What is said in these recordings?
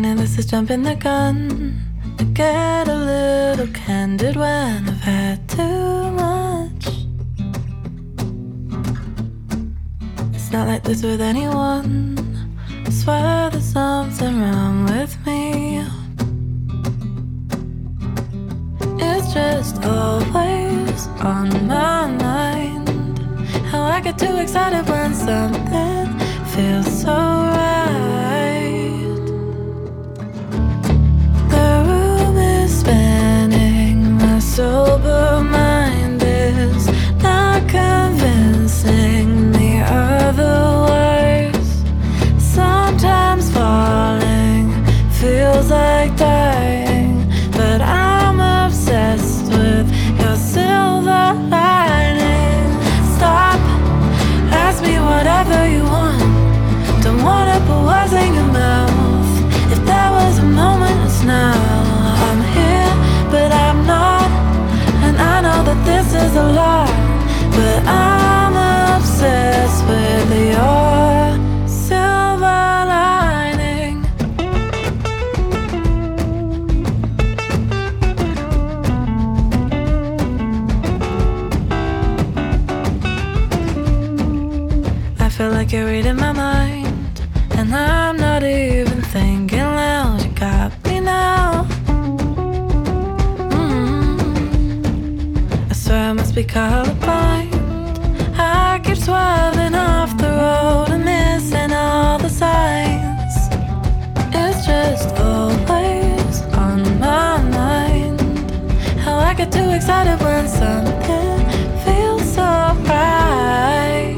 Honey, this is jumping the gun. I get a little candid when I've had too much. It's not like this with anyone. I swear there's something wrong with me. It's just always on my mind. How I get too excited when something feels so right. The room is spinning, my sober mind is not convincing me otherwise. Sometimes falling feels like dying, but I'm obsessed with your silver lining. Stop, ask me whatever you want. Don't wanna put words in your mouth. If there was a moment, it's now. I'm here, but I'm not. And I know that this is a lot, but I'm obsessed with your silver lining. I feel like you're reading my mind, and I'm not even thinking loud. You got me now. I swear I must be colorblind. I keep swerving off the road and missing all the signs. It's just always on my mind. How I get too excited when something feels so right.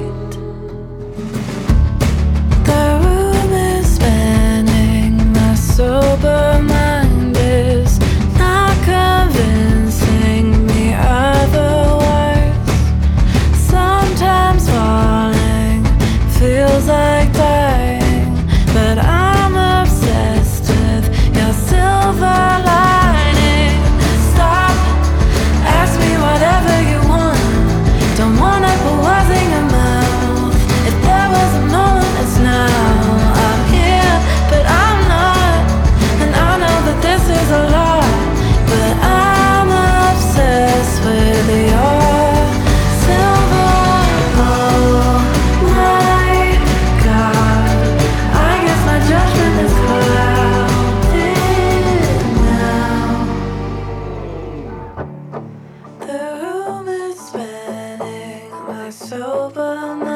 The room is spinning, my sober mind is not convincing me otherwise. Sometimes falling feels like dying, but I'm obsessed with your silver lining. Stop, ask me whatever you want. Don't wanna put words in your mouth. If there was a moment, it's now. I'm here, but I'm not. And I know that this is a lot, but I'm obsessed with your silver. Oh my God, I guess my judgment is clouded now. The room is spinning, my sober mind